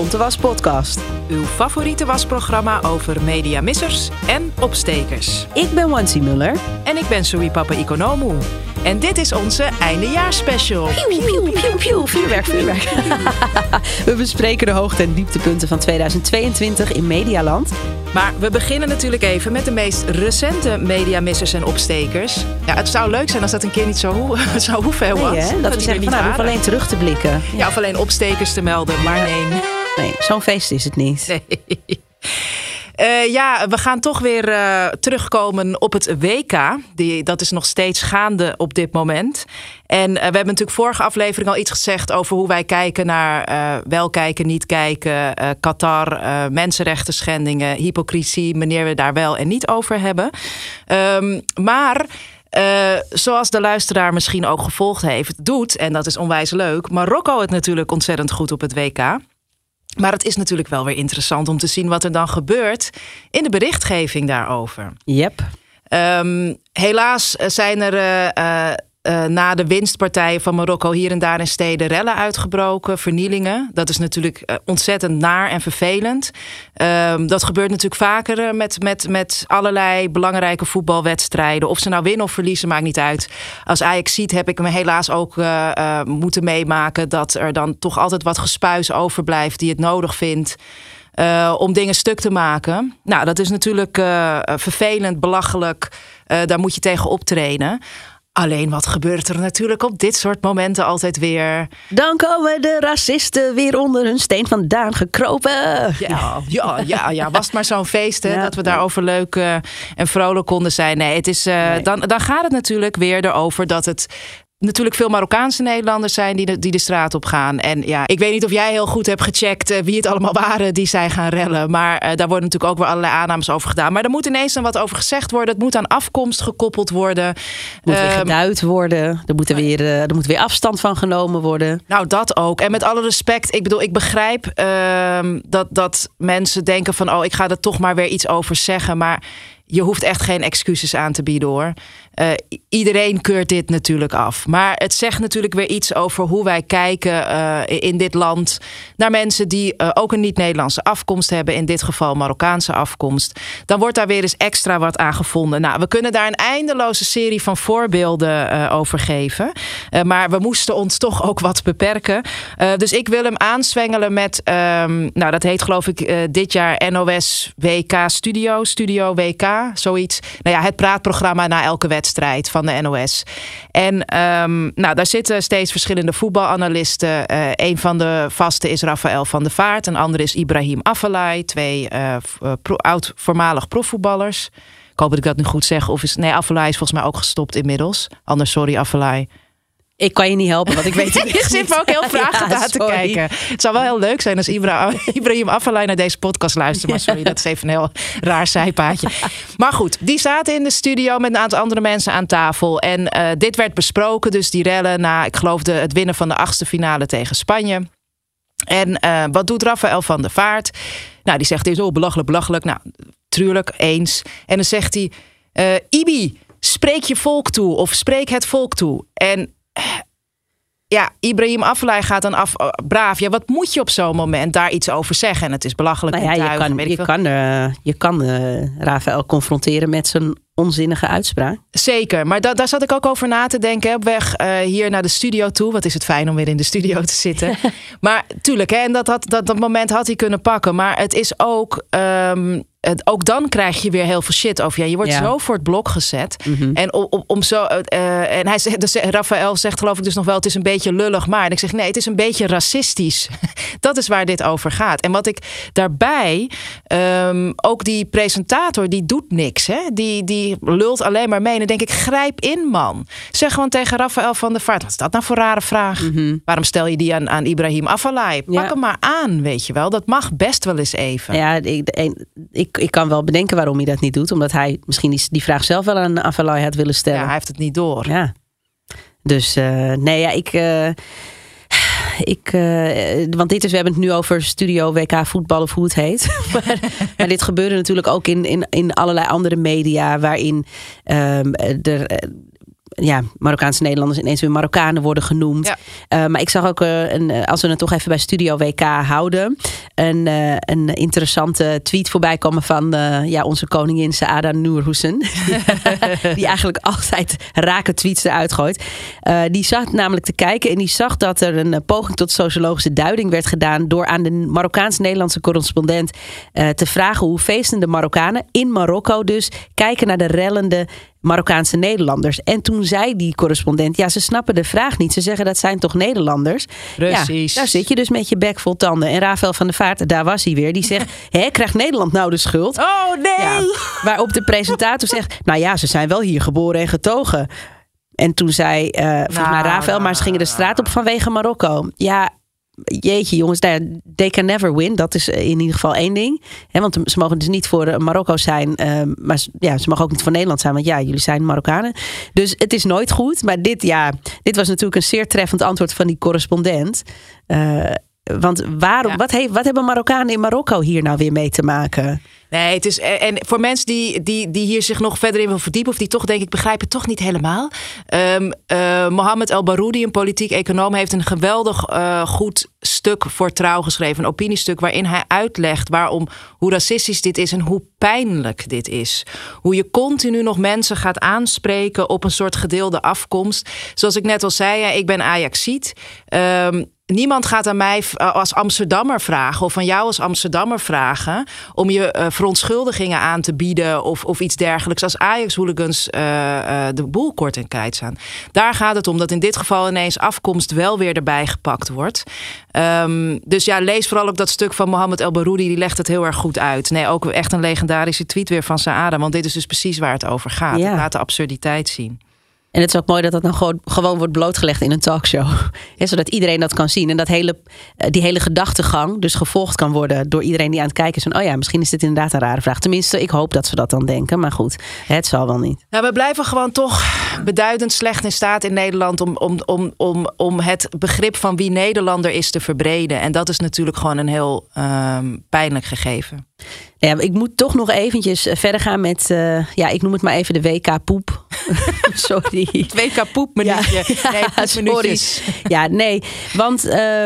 Bonte Was podcast. Uw favoriete wasprogramma over mediamissers en opstekers. Ik ben Wansie Muller. En ik ben Soeipapa Economu. En dit is onze eindejaarsspecial. Piu, piu, piu, piu, vuurwerk. We bespreken de hoogte- en dieptepunten van 2022 in Medialand. Maar we beginnen natuurlijk even met de meest recente mediamissers en opstekers. Ja, het zou leuk zijn als dat een keer niet zo hoeveel was. Nee, dat we zeggen, we hoeven alleen terug te blikken. Ja, of alleen opstekers te melden, maar nee. Nee, zo'n feest is het niet. Nee. We gaan toch weer terugkomen op het WK. Dat is nog steeds gaande op dit moment. En we hebben natuurlijk vorige aflevering al iets gezegd over hoe wij kijken naar wel kijken, niet kijken, Qatar, mensenrechten schendingen, hypocrisie, wanneer we daar wel en niet over hebben. Maar zoals de luisteraar misschien ook gevolgd heeft, doet, en dat is onwijs leuk, Marokko het natuurlijk ontzettend goed op het WK. Maar het is natuurlijk wel weer interessant om te zien wat er dan gebeurt in de berichtgeving daarover. Yep. Helaas zijn er na de winstpartijen van Marokko hier en daar in steden rellen uitgebroken, vernielingen. Dat is natuurlijk ontzettend naar en vervelend. Dat gebeurt natuurlijk vaker met allerlei belangrijke voetbalwedstrijden. Of ze nou winnen of verliezen, maakt niet uit. Als Ajax ziet, heb ik me helaas ook moeten meemaken dat er dan toch altijd wat gespuis overblijft die het nodig vindt om dingen stuk te maken. Nou, dat is natuurlijk vervelend, belachelijk. Daar moet je tegen optreden. Alleen wat gebeurt er natuurlijk op dit soort momenten altijd weer? Dan komen de racisten weer onder hun steen vandaan gekropen. Ja, was het maar zo'n feest hè, dat we daarover leuk en vrolijk konden zijn. Nee, het is, dan gaat het natuurlijk weer erover dat het natuurlijk veel Marokkaanse Nederlanders zijn die de straat op gaan. En ja, ik weet niet of jij heel goed hebt gecheckt wie het allemaal waren die zijn gaan rellen. Maar daar worden natuurlijk ook weer allerlei aannames over gedaan. Maar er moet ineens dan wat over gezegd worden. Het moet aan afkomst gekoppeld worden. Het moet weer geduid worden. Er moet weer afstand van genomen worden. Nou, dat ook. En met alle respect, ik begrijp dat mensen denken van ik ga er toch maar weer iets over zeggen. Maar je hoeft echt geen excuses aan te bieden hoor. Iedereen keurt dit natuurlijk af. Maar het zegt natuurlijk weer iets over hoe wij kijken in dit land naar mensen die ook een niet-Nederlandse afkomst hebben. In dit geval Marokkaanse afkomst. Dan wordt daar weer eens extra wat aan gevonden. Nou, we kunnen daar een eindeloze serie van voorbeelden over geven. Maar we moesten ons toch ook wat beperken. Dus ik wil hem aanzwengelen met, dat heet geloof ik dit jaar NOS WK Studio WK, zoiets. Nou ja, het praatprogramma na elke wedstrijd van de NOS. En daar zitten steeds verschillende voetbalanalisten. Een van de vaste is Rafael van der Vaart. Een andere is Ibrahim Afellay. Twee voormalig profvoetballers. Ik hoop dat ik dat nu goed zeg. Afellay is volgens mij ook gestopt inmiddels. Anders, sorry Afellay. Ik kan je niet helpen, want ik weet het niet. Ik zit me ook heel vragen aan te kijken. Het zou wel heel leuk zijn als Ibrahim Afellay naar deze podcast luistert. Maar sorry, dat is even een heel raar zijpaadje. Maar goed, die zaten in de studio met een aantal andere mensen aan tafel. En dit werd besproken, dus die rellen na, ik geloof, het winnen van de 8e finale tegen Spanje. En wat doet Rafael van der Vaart? Nou, die zegt, dit is belachelijk. Nou, tuurlijk, eens. En dan zegt hij, Ibi, spreek je volk toe of spreek het volk toe. En Ibrahim Afellay gaat dan af. Braaf, wat moet je op zo'n moment daar iets over zeggen? En het is belachelijk. Je kan Rafael confronteren met zijn onzinnige uitspraak. Zeker, maar daar zat ik ook over na te denken. Op weg hier naar de studio toe. Wat is het fijn om weer in de studio te zitten. Maar tuurlijk, en dat moment had hij kunnen pakken. Maar het is ook ook dan krijg je weer heel veel shit over je. Je wordt zo voor het blok gezet. Mm-hmm. En om zo. En hij zegt, dus Rafael zegt geloof ik dus nog wel, het is een beetje lullig, maar. En ik zeg nee, het is een beetje racistisch. Dat is waar dit over gaat. En wat ik daarbij ook die presentator, die doet niks. Hè? Die lult alleen maar mee. En dan denk ik, grijp in, man. Zeg gewoon tegen Rafael van der Vaart. Wat is dat nou voor rare vraag? Mm-hmm. Waarom stel je die aan Ibrahim Afellay? Pak hem maar aan, weet je wel. Dat mag best wel eens even. Ja, ik kan wel bedenken waarom hij dat niet doet. Omdat hij misschien die vraag zelf wel aan Afellay had willen stellen. Ja, hij heeft het niet door. Ja. Dus want we hebben het nu over Studio WK voetbal of hoe het heet. maar dit gebeurde natuurlijk ook in allerlei andere media waarin Marokkaanse Nederlanders ineens weer Marokkanen worden genoemd. Ja. Maar ik zag ook, als we het toch even bij Studio WK houden, een interessante tweet voorbij komen van onze koningin Saada Noorhoesen. Die eigenlijk altijd rake tweets eruit gooit. Die zat namelijk te kijken en die zag dat er een poging tot sociologische duiding werd gedaan door aan de Marokkaans-Nederlandse correspondent te vragen hoe feestende Marokkanen in Marokko dus kijken naar de rellende Marokkaanse Nederlanders. En toen zei die correspondent, ze snappen de vraag niet. Ze zeggen dat zijn toch Nederlanders? Precies. Ja, daar zit je dus met je bek vol tanden. En Rafael van der Vaart, daar was hij weer. Die zegt, krijgt Nederland nou de schuld? Oh nee! Ja, waarop de presentator zegt, ze zijn wel hier geboren en getogen. En toen zei volgens mij Rafael, maar ze gingen de straat op vanwege Marokko. Ja, jeetje jongens, they can never win. Dat is in ieder geval één ding. Want ze mogen dus niet voor Marokko zijn. Maar ze mogen ook niet voor Nederland zijn. Want jullie zijn Marokkanen. Dus het is nooit goed. Maar dit was natuurlijk een zeer treffend antwoord van die correspondent. Want wat hebben Marokkanen in Marokko hier nou weer mee te maken? Nee, het is. En voor mensen die hier zich nog verder in wil verdiepen, of die toch denk ik begrijpen het toch niet helemaal. Mohamed El Baroudi, een politiek econoom, heeft een geweldig goed stuk voor Trouw geschreven. Een opiniestuk waarin hij uitlegt hoe racistisch dit is en hoe pijnlijk dit is. Hoe je continu nog mensen gaat aanspreken op een soort gedeelde afkomst. Zoals ik net al zei, ik ben Ajaxiet. Niemand gaat aan mij als Amsterdammer vragen of aan jou als Amsterdammer vragen om je verontschuldigingen aan te bieden of iets dergelijks als Ajax-hooligans de boel kort en krijt staan. Daar gaat het om dat in dit geval ineens afkomst wel weer erbij gepakt wordt. Dus lees vooral ook dat stuk van Mohamed El Baroudi, die legt het heel erg goed uit. Nee, ook echt een legendarische tweet weer van Saada, want dit is dus precies waar het over gaat. Het laat de absurditeit zien. En het is ook mooi dat dat dan gewoon wordt blootgelegd in een talkshow. Zodat iedereen dat kan zien. En dat die hele gedachtegang dus gevolgd kan worden door iedereen die aan het kijken is. Van, misschien is dit inderdaad een rare vraag. Tenminste, ik hoop dat ze dat dan denken. Maar goed, het zal wel niet. Nou, we blijven gewoon toch beduidend slecht in staat in Nederland om het begrip van wie Nederlander is te verbreden. En dat is natuurlijk gewoon een heel pijnlijk gegeven. Ja, ik moet toch nog eventjes verder gaan met, ik noem het maar even de WK-poep. Sorry. Het WK-poepminuutje. Sorry. Ja, nee. Want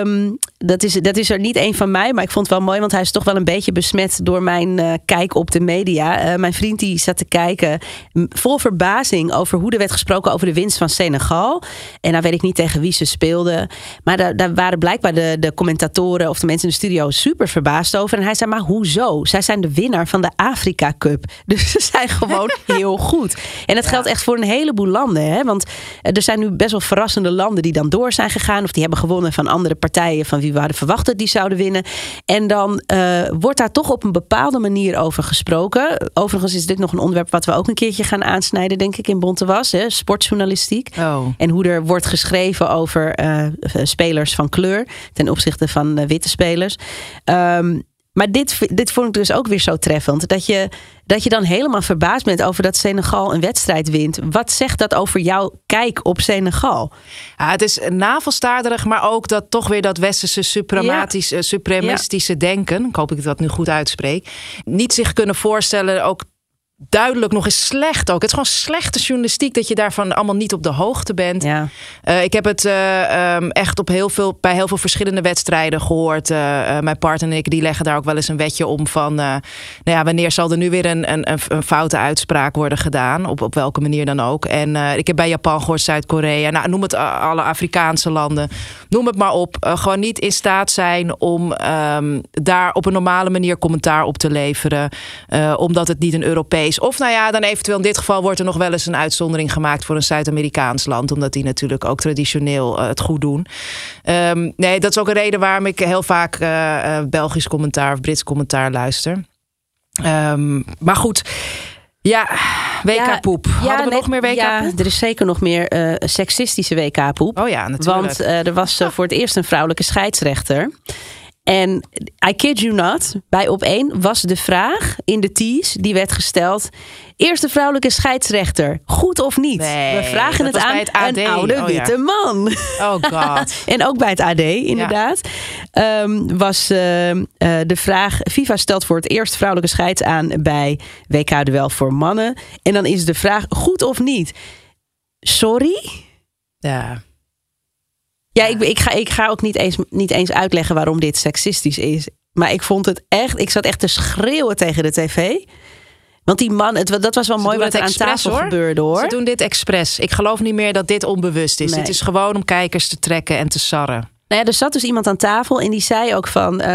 dat is er niet één van mij. Maar ik vond het wel mooi, want hij is toch wel een beetje besmet door mijn kijk op de media. Mijn vriend die zat te kijken vol verbazing over hoe er werd gesproken over de winst van Senegal. En dan weet ik niet tegen wie ze speelden. Maar daar waren blijkbaar de commentatoren of de mensen in de studio super verbaasd over. En hij zei, maar hoezo? Zij zijn de winnaar van de Afrika Cup. Dus ze zijn gewoon heel goed. En dat geldt echt voor een heleboel landen. Hè? Want er zijn nu best wel verrassende landen die dan door zijn gegaan. Of die hebben gewonnen van andere partijen van wie we hadden verwacht dat die zouden winnen. En dan wordt daar toch op een bepaalde manier over gesproken. Overigens is dit nog een onderwerp wat we ook een keertje gaan aansnijden, denk ik, in Bontewas. Hè? Sportjournalistiek. Oh. En hoe er wordt geschreven over spelers van kleur ten opzichte van witte spelers. Maar dit vond ik dus ook weer zo treffend. Dat je dan helemaal verbaasd bent over dat Senegal een wedstrijd wint. Wat zegt dat over jouw kijk op Senegal? Ja, het is navelstaarderig, maar ook dat toch weer dat westerse supremistische denken. Ik hoop dat ik dat nu goed uitspreek. Niet zich kunnen voorstellen, ook duidelijk nog eens slecht ook. Het is gewoon slechte journalistiek dat je daarvan allemaal niet op de hoogte bent. Ja. Ik heb het echt bij heel veel verschillende wedstrijden gehoord. Mijn partner en ik die leggen daar ook wel eens een wetje om van wanneer zal er nu weer een foute uitspraak worden gedaan, op welke manier dan ook. En ik heb bij Japan gehoord, Zuid-Korea, noem het alle Afrikaanse landen, noem het maar op. Gewoon niet in staat zijn om daar op een normale manier commentaar op te leveren, omdat het niet een Europees. Of dan eventueel in dit geval wordt er nog wel eens een uitzondering gemaakt voor een Zuid-Amerikaans land. Omdat die natuurlijk ook traditioneel het goed doen. Nee, dat is ook een reden waarom ik heel vaak Belgisch commentaar of Brits commentaar luister. Maar goed. Ja, WK-poep. Hadden we nog meer WK-poep? Ja, er is zeker nog meer seksistische WK-poep. Oh ja, natuurlijk. Want er was voor het eerst een vrouwelijke scheidsrechter. En I kid you not, bij Op1 was de vraag in de tease die werd gesteld: eerste vrouwelijke scheidsrechter, goed of niet? Nee, we vragen het aan een oude witte man. Oh god. En ook bij het AD, inderdaad. Was de vraag: FIFA stelt voor het eerst vrouwelijke scheids aan bij WK-duel voor mannen. En dan is de vraag: goed of niet? sorry? Ja. Ja, ik ga ook niet eens uitleggen waarom dit seksistisch is. Maar ik vond het echt... Ik zat echt te schreeuwen tegen de tv. Want die man... Dat was wel mooi wat er aan tafel gebeurde, hoor. Ze doen dit expres. Ik geloof niet meer dat dit onbewust is. Nee. Het is gewoon om kijkers te trekken en te sarren. Nou ja, er zat dus iemand aan tafel en die zei ook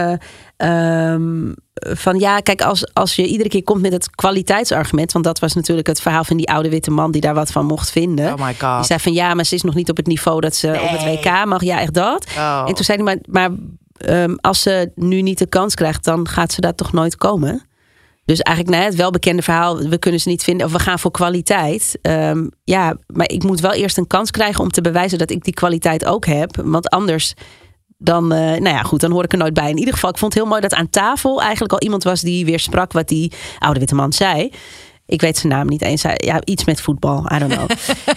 van ja, kijk, als je iedere keer komt met het kwaliteitsargument, want dat was natuurlijk het verhaal van die oude witte man die daar wat van mocht vinden. Oh my god. Die zei van ja, maar ze is nog niet op het niveau dat ze op het WK mag. Ja, echt dat. Oh. En toen zei hij maar als ze nu niet de kans krijgt, dan gaat ze daar toch nooit komen. Dus eigenlijk het welbekende verhaal, we kunnen ze niet vinden of we gaan voor kwaliteit. Ja, maar ik moet wel eerst een kans krijgen om te bewijzen dat ik die kwaliteit ook heb. Want anders dan, dan hoor ik er nooit bij. In ieder geval, ik vond het heel mooi dat aan tafel eigenlijk al iemand was die weer sprak wat die oude witte man zei. Ik weet zijn naam niet eens. Ja, iets met voetbal, I don't know.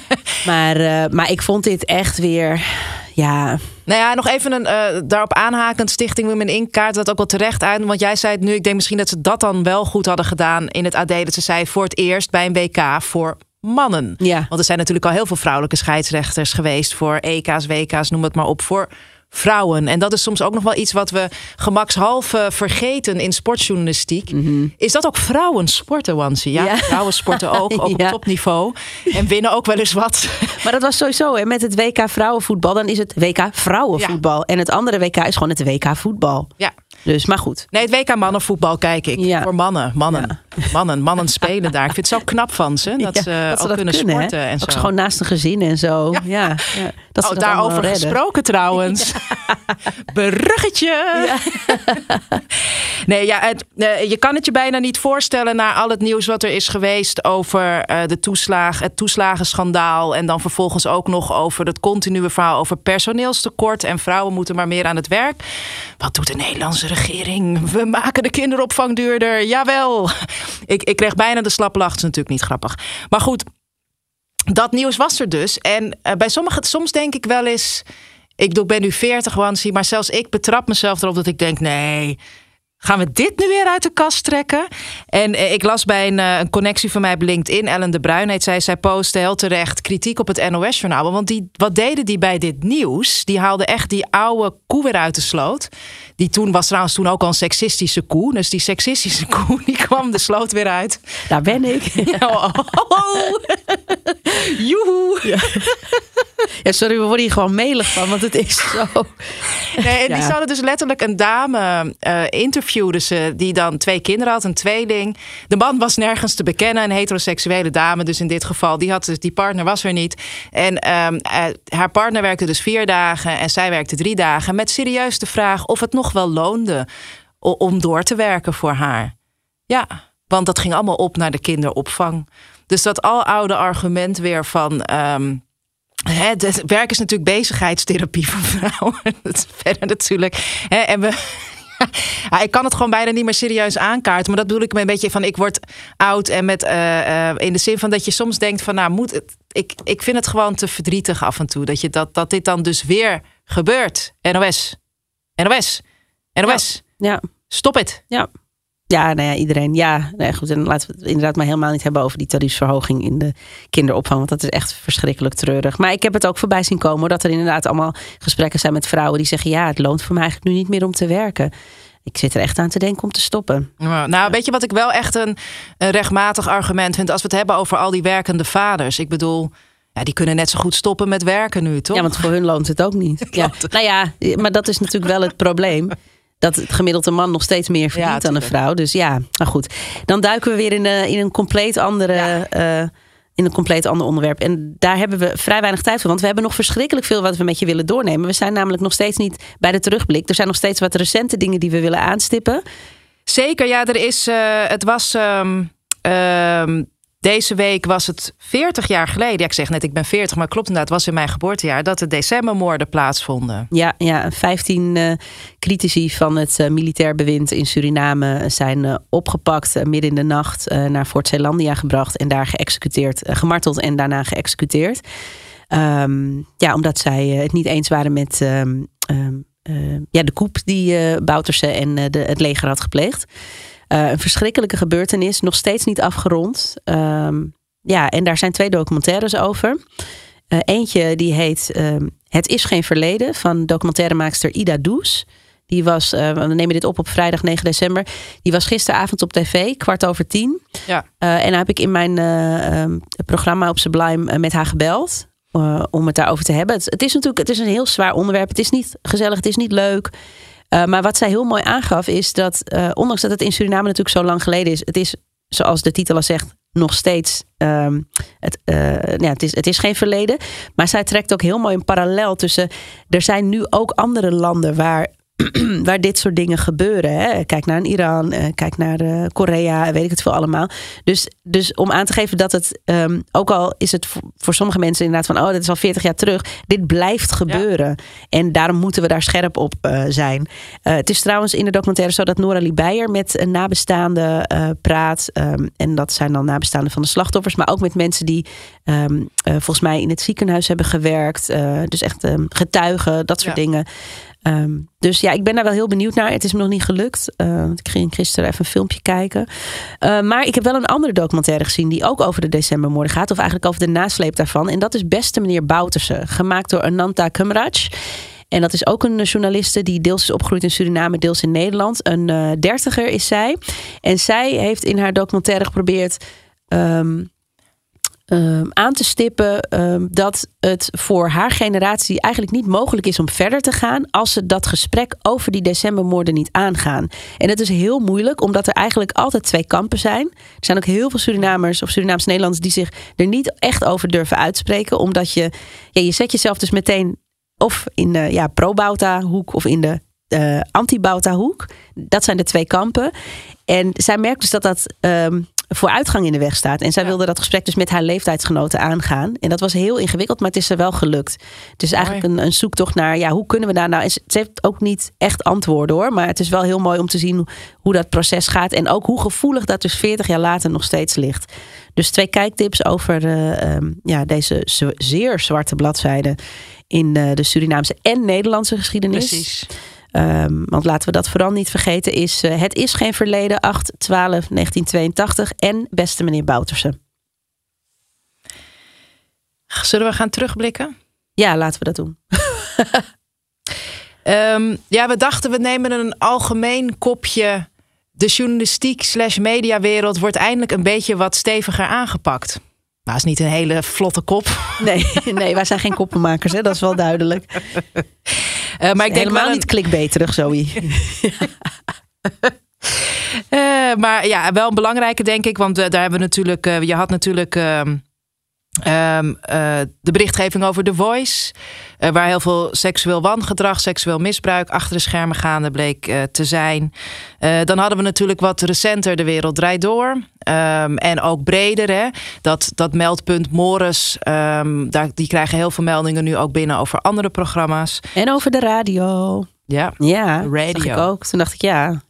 maar ik vond dit echt weer... Ja. Nou ja, nog even daarop aanhakend. Stichting Women in kaart dat ook wel terecht uit. Want jij zei het nu, ik denk misschien dat ze dat dan wel goed hadden gedaan in het AD. Dat ze zei voor het eerst bij een WK voor mannen. Ja. Want er zijn natuurlijk al heel veel vrouwelijke scheidsrechters geweest voor EK's, WK's, noem het maar op, voor vrouwen. En dat is soms ook nog wel iets wat we gemakshalve vergeten in sportjournalistiek. Mm-hmm. Is dat ook vrouwen sporten, Wansie? Ja, vrouwen sporten ook op topniveau. En winnen ook wel eens wat. Maar dat was sowieso, hè, met het WK vrouwenvoetbal, dan is het WK vrouwenvoetbal. Ja. En het andere WK is gewoon het WK voetbal. Ja. Dus, maar goed. Nee, het WK mannenvoetbal kijk ik. Ja. Voor mannen. Mannen spelen daar. Ik vind het zo knap van ze. Dat ze ook kunnen sporten. En ook zo. Gewoon naast een gezin en zo. Ja. Dat ze daarover gesproken trouwens. Bruggetje. Ja. Nee, je kan het je bijna niet voorstellen na al het nieuws wat er is geweest over het toeslagenschandaal. En dan vervolgens ook nog over het continue verhaal over personeelstekort. En vrouwen moeten maar meer aan het werk. Wat doet de Nederlandse regering? We maken de kinderopvang duurder. Jawel. Ik kreeg bijna de slappe lach. Dat is natuurlijk niet grappig. Maar goed, dat nieuws was er dus. En bij sommigen, soms denk ik wel eens... Ik ben nu 40, Wansie, maar zelfs ik betrap mezelf erop dat ik denk... nee, gaan we dit nu weer uit de kast trekken? En ik las bij een connectie van mij op LinkedIn, Ellen de Bruin heet zij postte heel terecht kritiek op het NOS-journaal. Want wat deden die bij dit nieuws? Die haalden echt die oude koe weer uit de sloot. Die was trouwens ook al een seksistische koe. Dus die seksistische koe, die kwam de sloot weer uit. Daar ben ik. Ja, joehoe. Ja. Ja, sorry, we worden hier gewoon melig van, want het is zo. Nee, en die zouden dus letterlijk een dame interviewden ze, die dan 2 kinderen had, een tweeling. De man was nergens te bekennen, een heteroseksuele dame, dus in dit geval, die partner was er niet. En haar partner werkte dus 4 dagen en zij werkte 3 dagen, met serieus de vraag of het nog wel loonde om door te werken voor haar. Ja, want dat ging allemaal op naar de kinderopvang. Dus dat aloude argument weer van... het werk is natuurlijk bezigheidstherapie voor vrouwen. Dat is verder natuurlijk. En ik kan het gewoon bijna niet meer serieus aankaarten. Maar dat bedoel ik me een beetje van... ik word oud en met in de zin van dat je soms denkt van... ik vind het gewoon te verdrietig af en toe. Dat dit dan dus weer gebeurt. NOS. Ja. Stop het. Ja. Ja, nou ja, iedereen. Ja, nee, goed. En laten we het inderdaad maar helemaal niet hebben over die tariefsverhoging in de kinderopvang. Want dat is echt verschrikkelijk treurig. Maar ik heb het ook voorbij zien komen hoor, dat er inderdaad allemaal gesprekken zijn met vrouwen die zeggen: ja, het loont voor mij eigenlijk nu niet meer om te werken. Ik zit er echt aan te denken om te stoppen. Nou, weet je wat ik wel echt een rechtmatig argument vind als we het hebben over al die werkende vaders? Ik bedoel, ja, die kunnen net zo goed stoppen met werken nu, toch? Ja, want voor hun loont het ook niet. Ja. Nou ja, maar dat is natuurlijk wel het probleem. Dat het gemiddelde man nog steeds meer verdient dan een vrouw. Dus ja, nou goed. Dan duiken we weer in een compleet andere... in een compleet ander onderwerp. En daar hebben we vrij weinig tijd voor. Want we hebben nog verschrikkelijk veel wat we met je willen doornemen. We zijn namelijk nog steeds niet bij de terugblik. Er zijn nog steeds wat recente dingen die we willen aanstippen. Zeker, ja. Er is... het was... Deze week was het 40 jaar geleden. Ja, ik zeg net, ik ben 40, maar klopt inderdaad. Het was in mijn geboortejaar dat de decembermoorden plaatsvonden. Ja, 15 critici van het militair bewind in Suriname zijn opgepakt midden in de nacht naar Fort Zeelandia gebracht en daar geëxecuteerd, gemarteld en daarna geëxecuteerd. Omdat zij het niet eens waren met de coup die Bouterse en het leger had gepleegd. Een verschrikkelijke gebeurtenis, nog steeds niet afgerond. En daar zijn 2 documentaires over. Eentje die heet Het is geen verleden van documentairemaakster Ida Does. Die was, we nemen dit op vrijdag 9 december. Die was gisteravond op tv, 10:15. Ja. En dan heb ik in mijn programma op Sublime met haar gebeld. Om het daarover te hebben. Het is een heel zwaar onderwerp. Het is niet gezellig, het is niet leuk. Maar wat zij heel mooi aangaf is dat, ondanks dat het in Suriname natuurlijk zo lang geleden is, het is, zoals de titel al zegt, nog steeds, het is geen verleden. Maar zij trekt ook heel mooi een parallel tussen, er zijn nu ook andere landen waar dit soort dingen gebeuren. Hè? Kijk naar Iran, kijk naar Korea, weet ik het veel allemaal. Dus om aan te geven dat het, ook al is het voor sommige mensen inderdaad van, dit is al 40 jaar terug. Dit blijft gebeuren. Ja. En daarom moeten we daar scherp op zijn. Het is trouwens in de documentaire zo dat Noralie Beyer met een nabestaande praat. En dat zijn dan nabestaanden van de slachtoffers. Maar ook met mensen die volgens mij in het ziekenhuis hebben gewerkt. Dus echt getuigen, dat soort dingen. Dus ik ben daar wel heel benieuwd naar. Het is me nog niet gelukt. Ik ging gisteren even een filmpje kijken. Maar ik heb wel een andere documentaire gezien die ook over de decembermoorden gaat. Of eigenlijk over de nasleep daarvan. En dat is Beste Meneer Bouterse. Gemaakt door Ananta Kumraj. En dat is ook een journaliste die deels is opgegroeid in Suriname, deels in Nederland. Een 30er is zij. En zij heeft in haar documentaire geprobeerd aan te stippen dat het voor haar generatie eigenlijk niet mogelijk is om verder te gaan als ze dat gesprek over die decembermoorden niet aangaan. En dat is heel moeilijk, omdat er eigenlijk altijd 2 kampen zijn. Er zijn ook heel veel Surinamers of Surinaams-Nederlanders die zich er niet echt over durven uitspreken, omdat je zet jezelf dus meteen of in de pro-Bauta hoek of in de anti-Bauta hoek. Dat zijn de 2 kampen. En zij merkt dus dat vooruitgang in de weg staat. En zij wilde dat gesprek dus met haar leeftijdsgenoten aangaan. En dat was heel ingewikkeld, maar het is er wel gelukt. Het is eigenlijk een zoektocht naar, hoe kunnen we daar nou... En ze heeft ook niet echt antwoorden hoor, maar het is wel heel mooi om te zien hoe dat proces gaat. En ook hoe gevoelig dat dus 40 jaar later nog steeds ligt. Dus 2 kijktips over deze zeer zwarte bladzijde in de Surinaamse en Nederlandse geschiedenis. Precies. Want laten we dat vooral niet vergeten is Het is geen verleden, 8/12/1982 en Beste Meneer Bouterse. Zullen we gaan terugblikken? Ja, laten we dat doen. We dachten we nemen een algemeen kopje. De journalistiek/mediawereld wordt eindelijk een beetje wat steviger aangepakt. Maar is niet een hele vlotte kop. Nee, wij zijn geen koppenmakers, hè? Dat is wel duidelijk. Maar ik denk helemaal niet clickbaiterig, Zoe. Maar wel een belangrijke, denk ik. Want daar hebben we natuurlijk... je had natuurlijk de berichtgeving over The Voice. Waar heel veel seksueel wangedrag, seksueel misbruik achter de schermen gaande bleek te zijn. Dan hadden we natuurlijk wat recenter De Wereld Draait Door. En ook breder. Hè? Dat meldpunt Morris. Die krijgen heel veel meldingen nu ook binnen over andere programma's. En over de radio. Ja, radio. Zag ik ook. Toen dacht ik ja.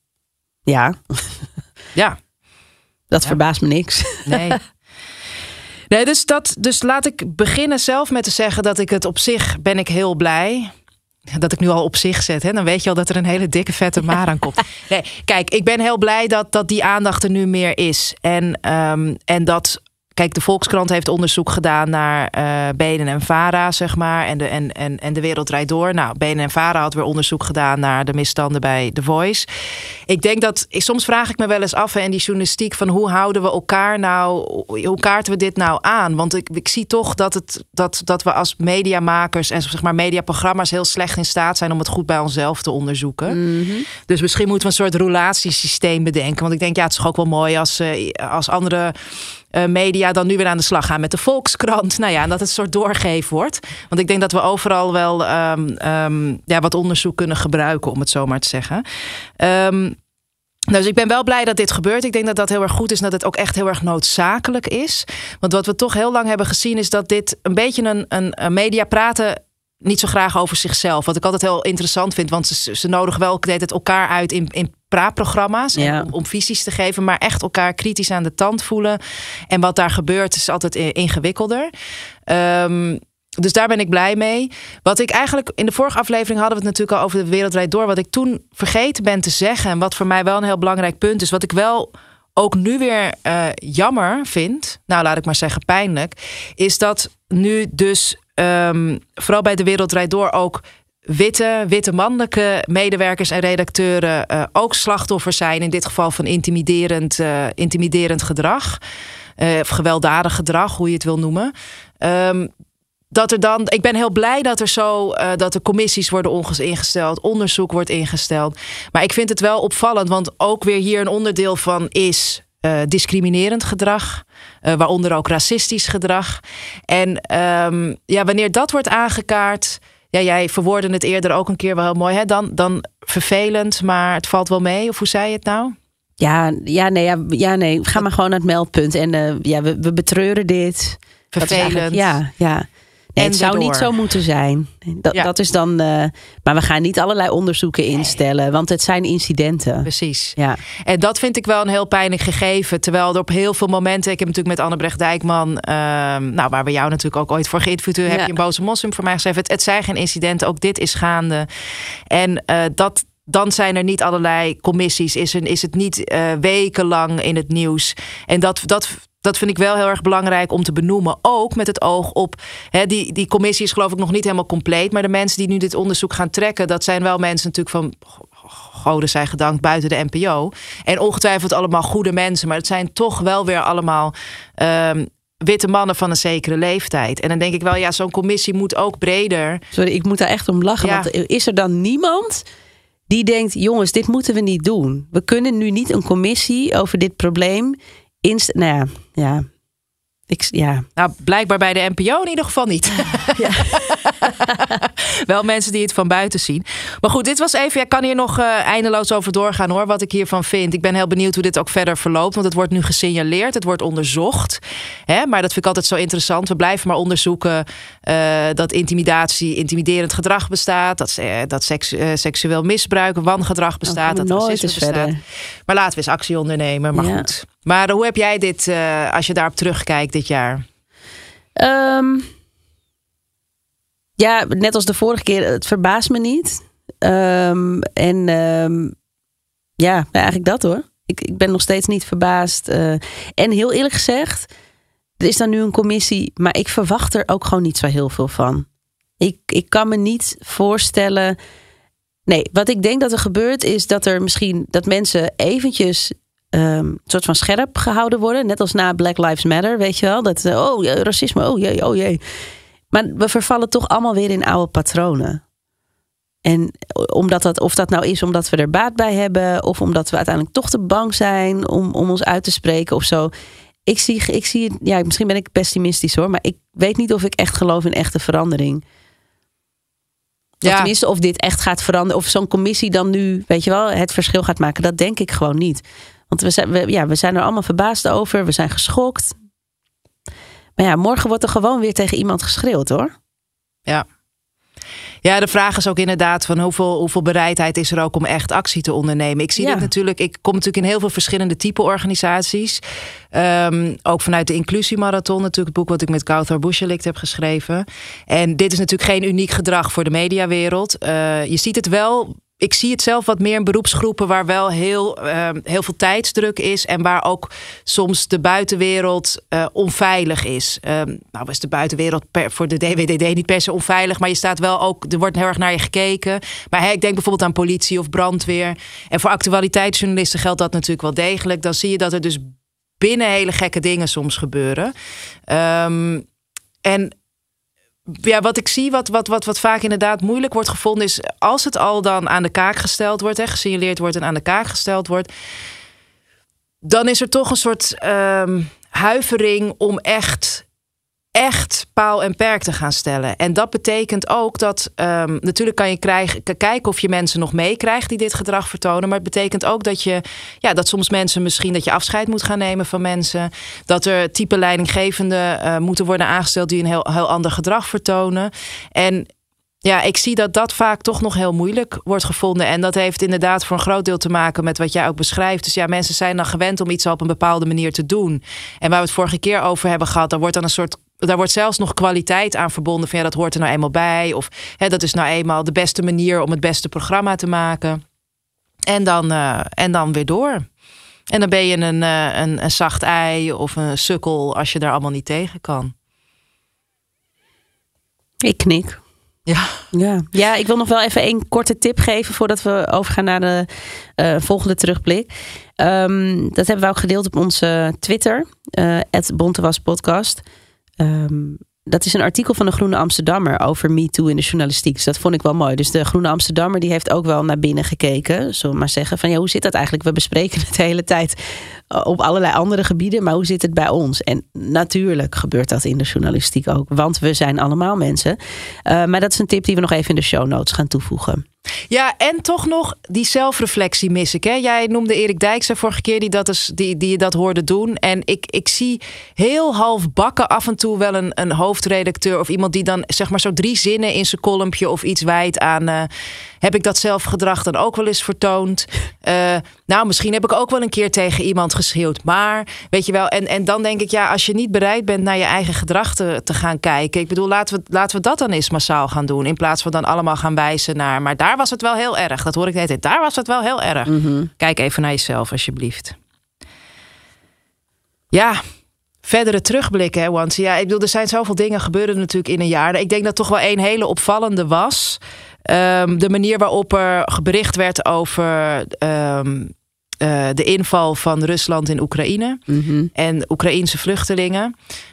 Dat verbaast me niks. Nee, dus laat ik beginnen zelf met te zeggen dat ik het op zich ben ik heel blij. Dat ik nu al op zich zet. Hè? Dan weet je al dat er een hele dikke vette maar aan komt. Nee, kijk, ik ben heel blij dat die aandacht er nu meer is. En dat... Kijk, de Volkskrant heeft onderzoek gedaan naar BNN-Vara, zeg maar. En De Wereld Draait Door. Nou, BNN-Vara had weer onderzoek gedaan naar de misstanden bij The Voice. Ik denk dat... Soms vraag ik me wel eens af in die journalistiek van hoe houden we elkaar nou... Hoe kaarten we dit nou aan? Want ik zie toch dat we als mediamakers en zeg maar mediaprogramma's heel slecht in staat zijn om het goed bij onszelf te onderzoeken. Mm-hmm. Dus misschien moeten we een soort roulatiesysteem bedenken. Want ik denk, het is toch ook wel mooi als andere... media dan nu weer aan de slag gaan met de Volkskrant. Nou ja, en dat het een soort doorgeef wordt. Want ik denk dat we overal wel wat onderzoek kunnen gebruiken, om het zo maar te zeggen. Dus ik ben wel blij dat dit gebeurt. Ik denk dat dat heel erg goed is en dat het ook echt heel erg noodzakelijk is. Want wat we toch heel lang hebben gezien is dat dit een beetje een media praten niet zo graag over zichzelf. Wat ik altijd heel interessant vind. Want ze nodigen wel het elkaar uit in praatprogramma's. Ja. Om visies te geven. Maar echt elkaar kritisch aan de tand voelen. En wat daar gebeurt is altijd ingewikkelder. Dus daar ben ik blij mee. Wat ik eigenlijk... In de vorige aflevering hadden we het natuurlijk al over De Wereld Draait Door. Wat ik toen vergeten ben te zeggen. En wat voor mij wel een heel belangrijk punt is. Wat ik wel ook nu weer jammer vind, nou laat ik maar zeggen pijnlijk, is dat nu dus vooral bij De Wereld Draait Door ook witte mannelijke medewerkers en redacteuren ook slachtoffer zijn. In dit geval van intimiderend gedrag. Of gewelddadig gedrag, hoe je het wil noemen. Ik ben heel blij dat dat er commissies worden ingesteld, onderzoek wordt ingesteld. Maar ik vind het wel opvallend, want ook weer hier een onderdeel van is discriminerend gedrag, waaronder ook racistisch gedrag. En wanneer dat wordt aangekaart, jij verwoordde het eerder ook een keer wel heel mooi, hè? Dan vervelend, maar het valt wel mee. Of hoe zei je het nou? Nee. Ga maar gewoon naar het meldpunt. En we betreuren dit. Vervelend. Nee, het zou niet zo moeten zijn. Dat is dan. Maar we gaan niet allerlei onderzoeken instellen, want het zijn incidenten. Precies. Ja. En dat vind ik wel een heel pijnlijk gegeven. Terwijl er op heel veel momenten, ik heb natuurlijk met Annebrecht Dijkman, waar we jou natuurlijk ook ooit voor geïnterviewd hebben, heb je een boze moslim voor mij geschreven. Het zijn geen incidenten, ook dit is gaande. En dan zijn er niet allerlei commissies. Is het niet wekenlang in het nieuws. En dat vind ik wel heel erg belangrijk om te benoemen. Ook met het oog op, die commissie is geloof ik nog niet helemaal compleet. Maar de mensen die nu dit onderzoek gaan trekken, dat zijn wel mensen natuurlijk van, goden zij gedankt, buiten de NPO. En ongetwijfeld allemaal goede mensen. Maar het zijn toch wel weer allemaal witte mannen van een zekere leeftijd. En dan denk ik wel, zo'n commissie moet ook breder. Sorry, ik moet daar echt om lachen. Ja. Want is er dan niemand die denkt, jongens, dit moeten we niet doen. We kunnen nu niet een commissie over dit probleem Nou, blijkbaar bij de NPO in ieder geval niet. Ja. Wel mensen die het van buiten zien. Maar goed, dit was even. Ik kan hier nog eindeloos over doorgaan hoor. Wat ik hiervan vind. Ik ben heel benieuwd hoe dit ook verder verloopt. Want het wordt nu gesignaleerd. Het wordt onderzocht. Maar dat vind ik altijd zo interessant. We blijven maar onderzoeken dat intimiderend gedrag bestaat. Dat seksueel misbruik, wangedrag bestaat. Dat racisme bestaat. Verder. Maar laten we eens actie ondernemen. Maar goed. Maar hoe heb jij dit, als je daarop terugkijkt dit jaar? Net als de vorige keer, het verbaast me niet. Eigenlijk dat hoor. Ik ben nog steeds niet verbaasd. En heel eerlijk gezegd, er is dan nu een commissie, maar ik verwacht er ook gewoon niet zo heel veel van. Ik kan me niet voorstellen. Nee, wat ik denk dat er gebeurt is dat er misschien dat mensen eventjes een soort van scherp gehouden worden. Net als na Black Lives Matter, weet je wel. Dat, racisme, oh jee. Maar we vervallen toch allemaal weer in oude patronen. En of dat nou is omdat we er baat bij hebben, of omdat we uiteindelijk toch te bang zijn om ons uit te spreken of zo. Ik zie het, misschien ben ik pessimistisch hoor, maar ik weet niet of ik echt geloof in echte verandering. Of tenminste, of dit echt gaat veranderen. Of zo'n commissie dan nu, weet je wel, het verschil gaat maken. Dat denk ik gewoon niet. Want we zijn er allemaal verbaasd over. We zijn geschokt. Maar morgen wordt er gewoon weer tegen iemand geschreeuwd, hoor. Ja, de vraag is ook inderdaad van hoeveel bereidheid is er ook om echt actie te ondernemen. Ik zie dit natuurlijk. Ik kom natuurlijk in heel veel verschillende type organisaties. Ook vanuit de Inclusiemarathon, natuurlijk het boek wat ik met Kauthar Bouchelikt heb geschreven. En dit is natuurlijk geen uniek gedrag voor de mediawereld. Je ziet het wel. Ik zie het zelf wat meer in beroepsgroepen waar wel heel veel tijdsdruk is. En waar ook soms de buitenwereld onveilig is. Nou is de buitenwereld voor de DWDD niet per se onveilig. Maar je staat wel ook, er wordt heel erg naar je gekeken. Maar ik denk bijvoorbeeld aan politie of brandweer. En voor actualiteitsjournalisten geldt dat natuurlijk wel degelijk. Dan zie je dat er dus binnen hele gekke dingen soms gebeuren. Wat ik zie, wat vaak inderdaad moeilijk wordt gevonden, is als het al dan aan de kaak gesteld wordt, gesignaleerd wordt en aan de kaak gesteld wordt, dan is er toch een soort huivering om echt paal en perk te gaan stellen. En dat betekent ook dat natuurlijk kan je kijken of je mensen nog meekrijgt die dit gedrag vertonen. Maar het betekent ook dat soms mensen misschien dat je afscheid moet gaan nemen van mensen. Dat er type leidinggevenden moeten worden aangesteld die een heel ander gedrag vertonen. En ik zie dat vaak toch nog heel moeilijk wordt gevonden. En dat heeft inderdaad voor een groot deel te maken met wat jij ook beschrijft. Dus mensen zijn dan gewend om iets op een bepaalde manier te doen. En waar we het vorige keer over hebben gehad, daar wordt zelfs nog kwaliteit aan verbonden. Van dat hoort er nou eenmaal bij. Of dat is nou eenmaal de beste manier om het beste programma te maken. En dan weer door. En dan ben je een zacht ei of een sukkel als je daar allemaal niet tegen kan. Ik knik. Ja, ik wil nog wel even 1 korte tip geven voordat we overgaan naar de volgende terugblik. Dat hebben we ook gedeeld op onze Twitter, @bontewaspodcast. Dat is een artikel van de Groene Amsterdammer over MeToo in de journalistiek. Dus dat vond ik wel mooi. Dus de Groene Amsterdammer die heeft ook wel naar binnen gekeken. Zullen we maar zeggen van hoe zit dat eigenlijk? We bespreken het de hele tijd op allerlei andere gebieden. Maar hoe zit het bij ons? En natuurlijk gebeurt dat in de journalistiek ook. Want we zijn allemaal mensen. Maar dat is een tip die we nog even in de show notes gaan toevoegen. Ja, en toch nog die zelfreflectie mis ik. Hè? Jij noemde Erik Dijkstra vorige keer die je dat hoorde doen. En ik zie heel halfbakken af en toe wel een hoofdredacteur of iemand die dan zeg maar zo 3 zinnen in zijn kolompje of iets wijdt aan... heb ik dat zelfgedrag dan ook wel eens vertoond? Misschien heb ik ook wel een keer tegen iemand geschreeuwd. Maar, weet je wel, en dan denk ik, als je niet bereid bent naar je eigen gedrag te gaan kijken. Ik bedoel, laten we dat dan eens massaal gaan doen. In plaats van dan allemaal gaan wijzen naar... Maar daar was het wel heel erg. Dat hoor ik de hele tijd. Daar was het wel heel erg. Mm-hmm. Kijk even naar jezelf, alsjeblieft. Ja, verdere terugblikken, hè, want ik bedoel, er zijn zoveel dingen gebeuren natuurlijk in een jaar. Ik denk dat toch wel 1 hele opvallende was. De manier waarop er bericht werd over de inval van Rusland in Oekraïne. Mm-hmm. En Oekraïense vluchtelingen.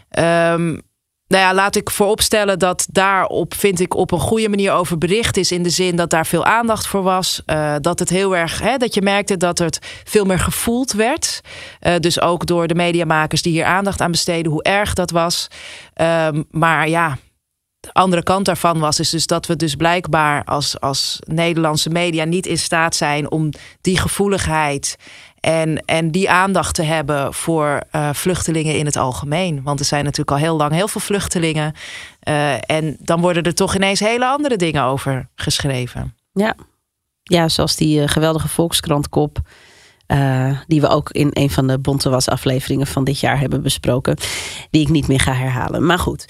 Laat ik vooropstellen dat daarop, vind ik, op een goede manier over bericht is. In de zin dat daar veel aandacht voor was. Dat het heel erg, dat je merkte dat het veel meer gevoeld werd. Dus ook door de mediamakers die hier aandacht aan besteden, hoe erg dat was. Maar ja, de andere kant daarvan was is dus dat we dus blijkbaar als Nederlandse media niet in staat zijn om die gevoeligheid en die aandacht te hebben voor vluchtelingen in het algemeen. Want er zijn natuurlijk al heel lang heel veel vluchtelingen. En dan worden er toch ineens hele andere dingen over geschreven. Ja, zoals die geweldige Volkskrantkop. Die we ook in een van de Bonte Was afleveringen van dit jaar hebben besproken. Die ik niet meer ga herhalen. Maar goed.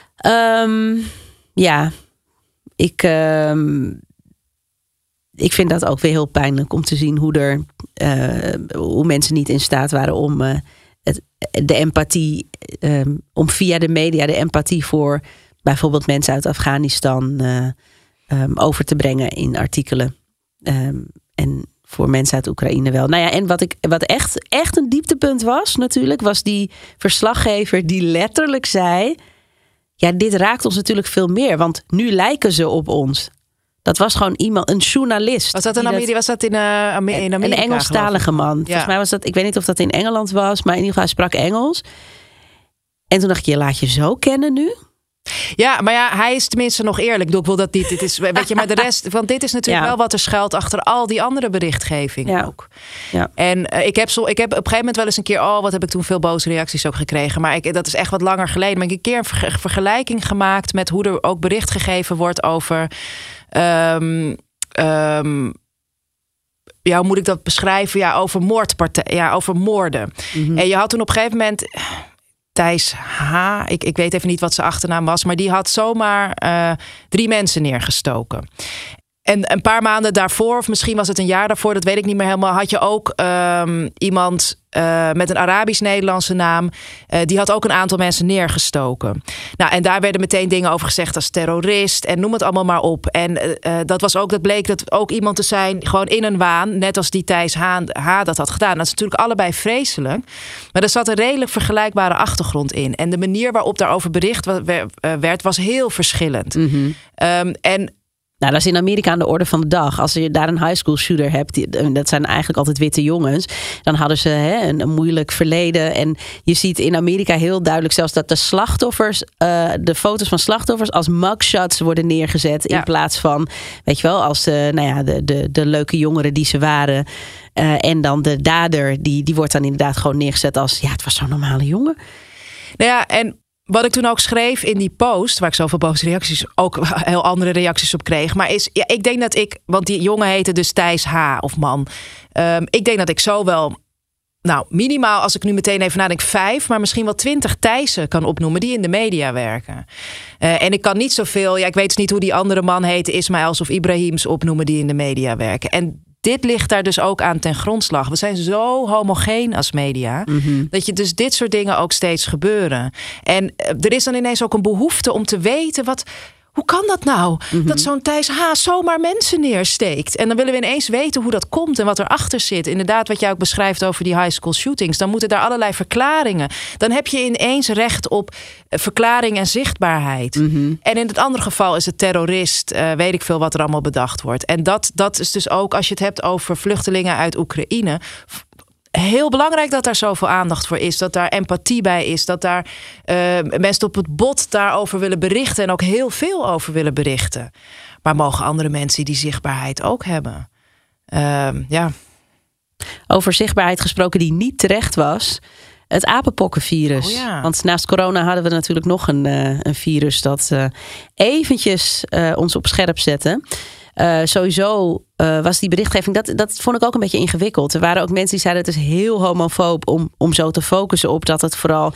Ik vind dat ook weer heel pijnlijk om te zien hoe mensen niet in staat waren om de empathie, om via de media de empathie voor bijvoorbeeld mensen uit Afghanistan over te brengen in artikelen. En voor mensen uit Oekraïne wel. En wat echt een dieptepunt was natuurlijk, was die verslaggever die letterlijk zei: ja, dit raakt ons natuurlijk veel meer, want nu lijken ze op ons. Dat was gewoon iemand, een journalist. Was dat in Amerika? Was dat in Amerika? Een Engelstalige man. Ja. Volgens mij was dat, ik weet niet of dat in Engeland was, maar in ieder geval hij sprak Engels. En toen dacht ik, je laat je zo kennen nu? Ja, maar hij is tenminste nog eerlijk. Ik wil dat niet. Dit is, weet je, maar de rest, want dit is natuurlijk wel wat er schuilt achter al die andere berichtgeving ook. Ja. En ik heb op een gegeven moment wel eens een keer, wat heb ik toen veel boze reacties ook gekregen. Maar dat is echt wat langer geleden. Maar ik heb een keer een vergelijking gemaakt met hoe er ook bericht gegeven wordt over hoe moet ik dat beschrijven? Ja, over over moorden. Mm-hmm. En je had toen op een gegeven moment Thijs H. Ik weet even niet wat zijn achternaam was, maar die had zomaar 3 mensen neergestoken. En een paar maanden daarvoor, of misschien was het een jaar daarvoor, dat weet ik niet meer helemaal, had je ook iemand met een Arabisch-Nederlandse naam. Die had ook een aantal mensen neergestoken. Nou, en daar werden meteen dingen over gezegd als terrorist en noem het allemaal maar op. En dat bleek dat ook iemand te zijn, gewoon in een waan, net als die Thijs H. dat had gedaan. Dat is natuurlijk allebei vreselijk. Maar er zat een redelijk vergelijkbare achtergrond in. En de manier waarop daarover bericht werd, was heel verschillend. Mm-hmm. Nou, dat is in Amerika aan de orde van de dag. Als je daar een high school shooter hebt, dat zijn eigenlijk altijd witte jongens, dan hadden ze een moeilijk verleden. En je ziet in Amerika heel duidelijk zelfs dat de slachtoffers, de foto's van slachtoffers als mugshots worden neergezet. In plaats van, weet je wel, als de leuke jongeren die ze waren. En dan de dader, die wordt dan inderdaad gewoon neergezet als, het was zo'n normale jongen. Nou ja, en wat ik toen ook schreef in die post, waar ik zoveel boze reacties, ook heel andere reacties op kreeg. Maar ik denk dat want die jongen heette dus Thijs H. of man. Ik denk dat ik zo wel, minimaal als ik nu meteen even nadenk, 5, maar misschien wel 20 Thijssen kan opnoemen die in de media werken. En ik kan niet zoveel, ik weet dus niet hoe die andere man heette, Ismaëls of Ibrahims opnoemen die in de media werken. En dit ligt daar dus ook aan ten grondslag. We zijn zo homogeen als media. Dat je dus dit soort dingen ook steeds gebeuren. En er is dan ineens ook een behoefte om te weten hoe kan dat nou? Dat zo'n Thijs Haas zomaar mensen neersteekt. En dan willen we ineens weten hoe dat komt en wat erachter zit. Inderdaad, wat jij ook beschrijft over die high school shootings. Dan moeten daar allerlei verklaringen. Dan heb je ineens recht op verklaring en zichtbaarheid. En in het andere geval is het terrorist. Weet ik veel wat er allemaal bedacht wordt. En dat is dus ook, als je het hebt over vluchtelingen uit Oekraïne, heel belangrijk dat daar zoveel aandacht voor is. Dat daar empathie bij is. Dat daar mensen op het bot daarover willen berichten. En ook heel veel over willen berichten. Maar mogen andere mensen die zichtbaarheid ook hebben? Over zichtbaarheid gesproken die niet terecht was. Het apenpokkenvirus. Want naast corona hadden we natuurlijk nog een virus dat eventjes ons op scherp zette. Sowieso was die berichtgeving, dat vond ik ook een beetje ingewikkeld. Er waren ook mensen die zeiden het is heel homofoob om zo te focussen op dat het vooral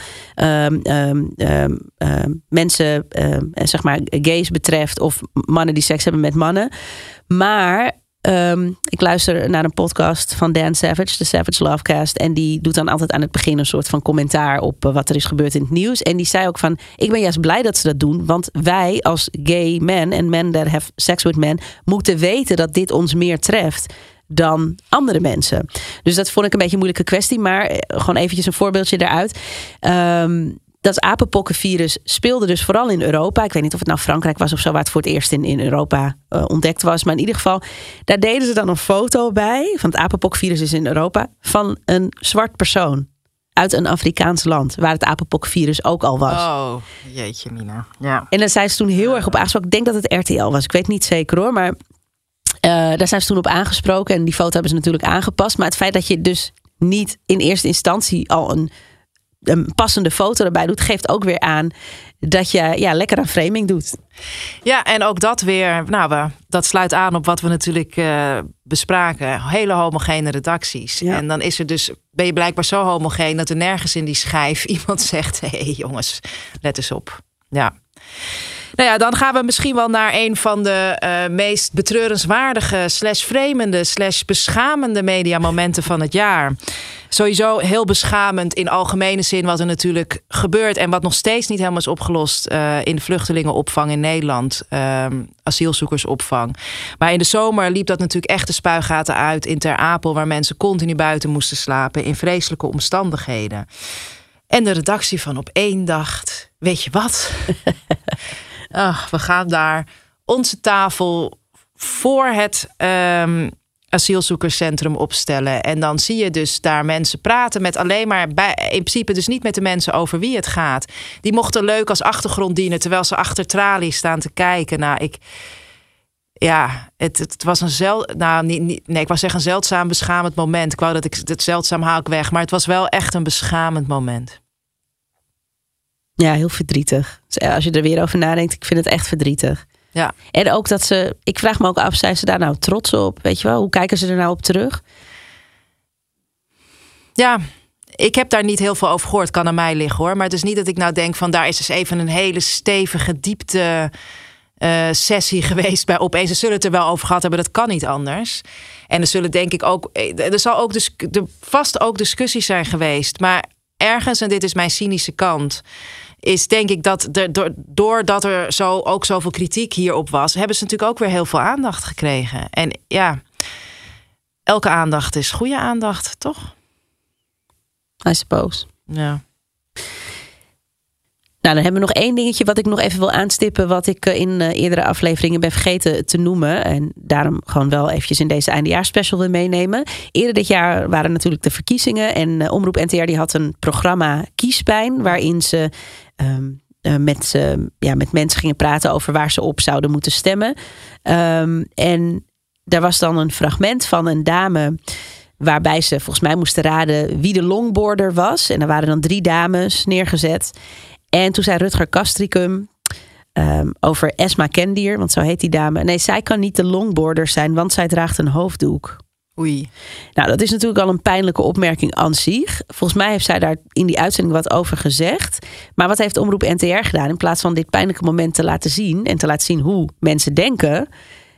mensen, zeg maar gays betreft of mannen die seks hebben met mannen. Maar ik luister naar een podcast van Dan Savage, de Savage Lovecast. En die doet dan altijd aan het begin een soort van commentaar op wat er is gebeurd in het nieuws. En die zei ook van, ik ben juist blij dat ze dat doen. Want wij als gay men en men that have sex with men moeten weten dat dit ons meer treft dan andere mensen. Dus dat vond ik een beetje een moeilijke kwestie. Maar gewoon eventjes een voorbeeldje daaruit. Dat apenpokkenvirus speelde dus vooral in Europa. Ik weet niet of het nou Frankrijk was of zo, waar het voor het eerst in Europa ontdekt was. Maar in ieder geval, daar deden ze dan een foto bij. Van het apenpokkenvirus is in Europa. Van een zwart persoon uit een Afrikaans land. Waar het apenpokkenvirus ook al was. Oh, jeetje Mina. Ja. En daar zijn ze toen heel erg op aangesproken. Ik denk dat het RTL was. Ik weet niet zeker hoor. Maar daar zijn ze toen op aangesproken. En die foto hebben ze natuurlijk aangepast. Maar het feit dat je dus niet in eerste instantie al een passende foto erbij doet, geeft ook weer aan dat je lekker aan framing doet. Ja, en ook dat weer, dat sluit aan op wat we natuurlijk bespraken. Hele homogene redacties. Ja. En dan ben je blijkbaar zo homogeen dat er nergens in die schijf iemand zegt, hey jongens, let eens op. Ja. Nou ja, dan gaan we misschien wel naar een van de meest betreurenswaardige /fremende /beschamende mediamomenten van het jaar. Sowieso heel beschamend in algemene zin wat er natuurlijk gebeurt en wat nog steeds niet helemaal is opgelost in de vluchtelingenopvang in Nederland, asielzoekersopvang. Maar in de zomer liep dat natuurlijk echt de spuigaten uit in Ter Apel, waar mensen continu buiten moesten slapen in vreselijke omstandigheden. En de redactie van Op1 dacht, weet je wat? We gaan daar onze tafel voor het asielzoekerscentrum opstellen. En dan zie je dus daar mensen praten met alleen maar, in principe dus niet met de mensen over wie het gaat. Die mochten leuk als achtergrond dienen, terwijl ze achter tralies staan te kijken. Nou, het was ik wou zeggen een zeldzaam beschamend moment. Ik wou dat ik het zeldzaam haal ik weg, maar het was wel echt een beschamend moment. Ja, heel verdrietig. Als je er weer over nadenkt, ik vind het echt verdrietig. Ja. En ook dat ik vraag me ook af, zijn ze daar nou trots op? Weet je wel, hoe kijken ze er nou op terug? Ja, ik heb daar niet heel veel over gehoord. Kan aan mij liggen hoor. Maar het is niet dat ik nou denk van daar is dus even een hele stevige diepte sessie geweest bij Op1. Ze zullen het er wel over gehad hebben, dat kan niet anders. En er zullen denk ik ook, er zal ook vast ook discussies zijn geweest. Maar ergens, en dit is mijn cynische kant, is denk ik dat doordat er ook zoveel kritiek hierop was, hebben ze natuurlijk ook weer heel veel aandacht gekregen. En ja, elke aandacht is goede aandacht, toch? I suppose. Ja. Nou, dan hebben we nog één dingetje wat ik nog even wil aanstippen, wat ik in eerdere afleveringen ben vergeten te noemen. En daarom gewoon wel eventjes in deze eindejaarsspecial wil meenemen. Eerder dit jaar waren natuurlijk de verkiezingen. En Omroep NTR die had een programma Kiespijn, waarin ze met mensen gingen praten over waar ze op zouden moeten stemmen. En daar was dan een fragment van een dame waarbij ze volgens mij moesten raden wie de longboarder was. En er waren dan 3 dames neergezet. En toen zei Rutger Kastricum over Esma Kendier, want zo heet die dame. Nee, zij kan niet de longboarder zijn, want zij draagt een hoofddoek. Oei. Nou, dat is natuurlijk al een pijnlijke opmerking aan zich. Volgens mij heeft zij daar in die uitzending wat over gezegd. Maar wat heeft Omroep NTR gedaan? In plaats van dit pijnlijke moment te laten zien en te laten zien hoe mensen denken,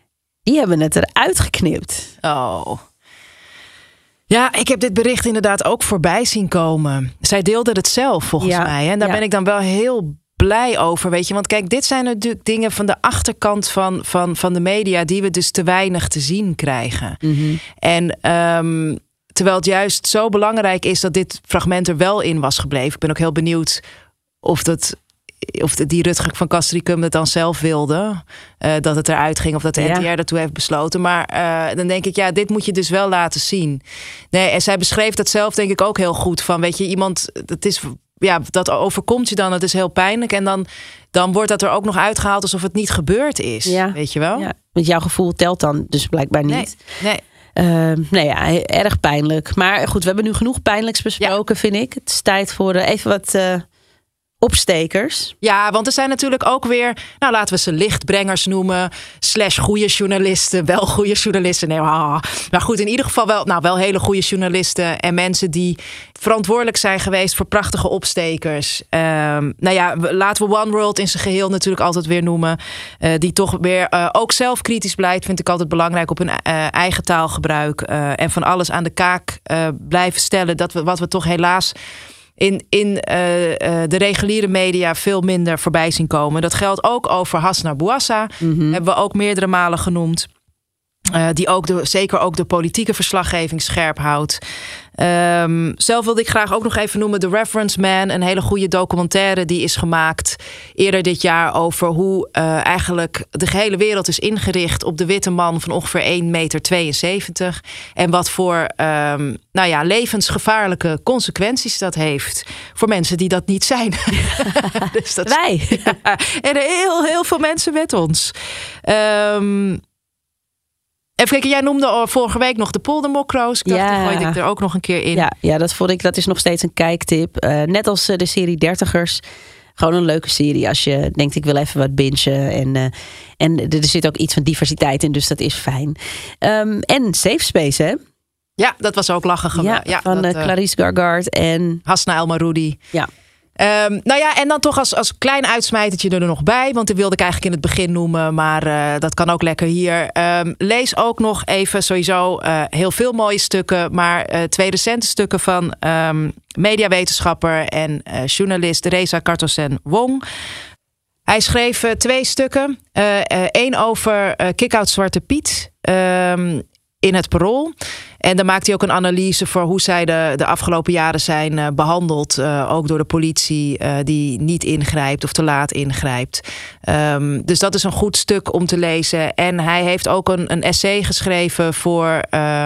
Die hebben het eruit geknipt. Oh. Ja, ik heb dit bericht inderdaad ook voorbij zien komen. Zij deelde het zelf volgens mij. En daar ben ik dan wel heel blij over, weet je. Want kijk, dit zijn natuurlijk dingen van de achterkant van de media die we dus te weinig te zien krijgen. Mm-hmm. En terwijl het juist zo belangrijk is dat dit fragment er wel in was gebleven. Ik ben ook heel benieuwd of die Rutger van Castricum het dan zelf wilde. Dat het eruit ging of dat de NTR daartoe heeft besloten. Maar dan denk ik, dit moet je dus wel laten zien. Nee, en zij beschreef dat zelf denk ik ook heel goed. Van weet je, iemand, dat overkomt je dan, het is heel pijnlijk. En dan wordt dat er ook nog uitgehaald alsof het niet gebeurd is. Ja. Weet je wel? Ja. Want jouw gevoel telt dan dus blijkbaar niet. Nee. Erg pijnlijk. Maar goed, we hebben nu genoeg pijnlijks besproken, vind ik. Het is tijd voor even wat opstekers. Ja, want er zijn natuurlijk ook weer, laten we ze lichtbrengers noemen, / goede journalisten, wel goede journalisten. Nee, maar goed, in ieder geval wel hele goede journalisten en mensen die verantwoordelijk zijn geweest voor prachtige opstekers. Laten we One World in zijn geheel natuurlijk altijd weer noemen. Die toch weer ook zelf kritisch blijft, vind ik altijd belangrijk op hun eigen taalgebruik. En van alles aan de kaak blijven stellen. Wat we toch helaas in de reguliere media veel minder voorbij zien komen. Dat geldt ook over Hasna Bouassa. Mm-hmm. Hebben we ook meerdere malen genoemd. Die ook zeker ook de politieke verslaggeving scherp houdt. Zelf wilde ik graag ook nog even noemen The Reverence Man. Een hele goede documentaire die is gemaakt eerder dit jaar over hoe eigenlijk de gehele wereld is ingericht op de witte man van ongeveer 1,72 meter. En wat voor levensgevaarlijke consequenties dat heeft voor mensen die dat niet zijn. Dus dat wij. Ja, en heel veel mensen met ons. Even kijken, jij noemde vorige week nog de Poldermokro's. Die gooide ik er ook nog een keer in. Ja, dat is nog steeds een kijktip. Net als de serie Dertigers. Gewoon een leuke serie als je denkt ik wil even wat bingen. En er zit ook iets van diversiteit in, dus dat is fijn. En Safe Space, hè? Ja, dat was ook lachen. Van Clarice Gargard en Hasna El Maroudi. Ja. En dan toch als klein uitsmijtertje er nog bij. Want die wilde ik eigenlijk in het begin noemen. Maar dat kan ook lekker hier. Lees ook nog even sowieso heel veel mooie stukken. Maar 2 recente stukken van mediawetenschapper en journalist Reza Kartosen-Wong. Hij schreef 2 stukken. 1 over Kick-Out Zwarte Piet. In het Parool. En dan maakt hij ook een analyse voor hoe zij de afgelopen jaren zijn behandeld. Ook door de politie die niet ingrijpt of te laat ingrijpt. Dus dat is een goed stuk om te lezen. En hij heeft ook een essay geschreven voor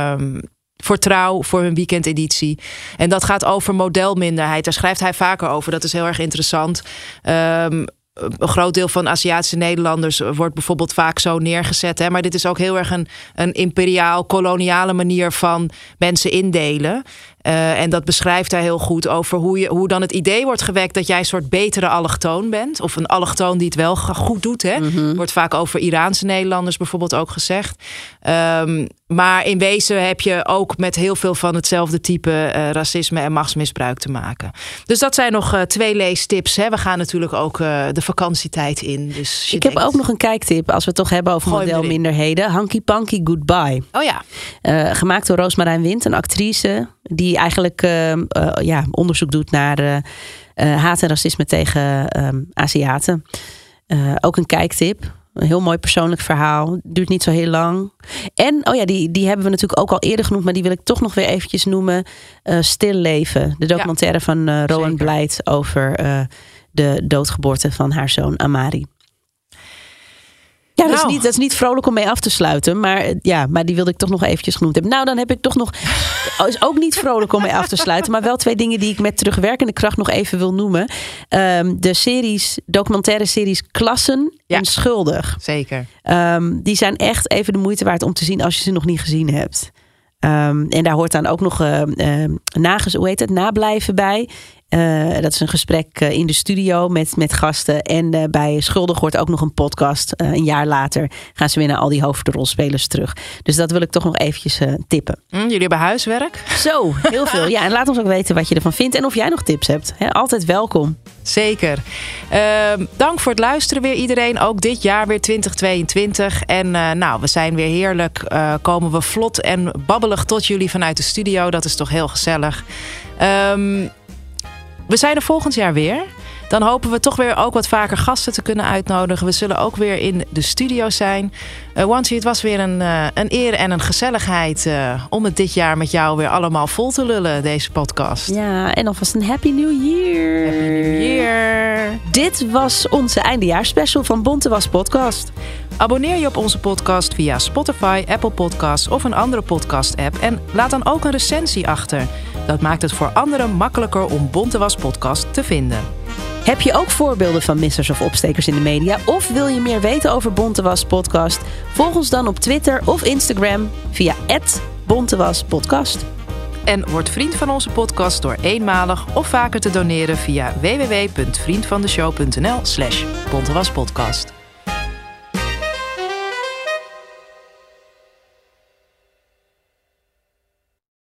Trouw, voor hun weekendeditie. En dat gaat over modelminderheid. Daar schrijft hij vaker over. Dat is heel erg interessant. Een groot deel van Aziatische Nederlanders wordt bijvoorbeeld vaak zo neergezet. Hè? Maar dit is ook heel erg een imperiaal-koloniale manier van mensen indelen. En dat beschrijft hij heel goed over hoe dan het idee wordt gewekt dat jij een soort betere allochtoon bent. Of een allochtoon die het wel goed doet. Hè? Mm-hmm. Wordt vaak over Iraanse Nederlanders bijvoorbeeld ook gezegd. Maar in wezen heb je ook met heel veel van hetzelfde type racisme en machtsmisbruik te maken. Dus dat zijn nog 2 leestips. Hè? We gaan natuurlijk ook de vakantietijd in. Dus ik heb ook nog een kijktip als we het toch hebben over modelminderheden. Hanky Panky Goodbye. Oh ja. Gemaakt door Roosmarijn Wind, een actrice die eigenlijk onderzoek doet naar haat en racisme tegen Aziaten. Ook een kijktip. Een heel mooi persoonlijk verhaal. Duurt niet zo heel lang. En die hebben we natuurlijk ook al eerder genoemd, maar die wil ik toch nog weer eventjes noemen. Stil Leven. De documentaire van Rowan Blijt over de doodgeboorte van haar zoon Amari. Ja, dat is niet vrolijk om mee af te sluiten. Maar die wilde ik toch nog eventjes genoemd hebben. Nou, dan heb ik toch nog... is ook niet vrolijk om mee af te sluiten. Maar wel 2 dingen die ik met terugwerkende kracht nog even wil noemen. De documentaire series Klassen en Schuldig. Zeker. Die zijn echt even de moeite waard om te zien als je ze nog niet gezien hebt. En daar hoort dan ook nog nablijven bij. Dat is een gesprek in de studio met gasten. En bij Schuldig hoort ook nog een podcast. Een jaar later gaan ze weer naar al die hoofdrolspelers terug. Dus dat wil ik toch nog eventjes tippen. Jullie hebben huiswerk? Zo, heel veel. Ja, en laat ons ook weten wat je ervan vindt. En of jij nog tips hebt. Altijd welkom. Zeker. Dank voor het luisteren weer iedereen. Ook dit jaar weer 2022. En we zijn weer heerlijk. Komen we vlot en babbelig tot jullie vanuit de studio. Dat is toch heel gezellig. We zijn er volgend jaar weer. Dan hopen we toch weer ook wat vaker gasten te kunnen uitnodigen. We zullen ook weer in de studio zijn. Wanty, het was weer een eer en een gezelligheid om het dit jaar met jou weer allemaal vol te lullen, deze podcast. Ja, en alvast een Happy New Year. Happy New Year. Dit was onze eindejaarsspecial van Bontewas Podcast. Abonneer je op onze podcast via Spotify, Apple Podcasts of een andere podcast-app. En laat dan ook een recensie achter. Dat maakt het voor anderen makkelijker om Bontewas Podcast te vinden. Heb je ook voorbeelden van missers of opstekers in de media? Of wil je meer weten over Bontewas Podcast? Volg ons dan op Twitter of Instagram via @bontewaspodcast. En word vriend van onze podcast door eenmalig of vaker te doneren via www.vriendvandeshow.nl/bontewaspodcast.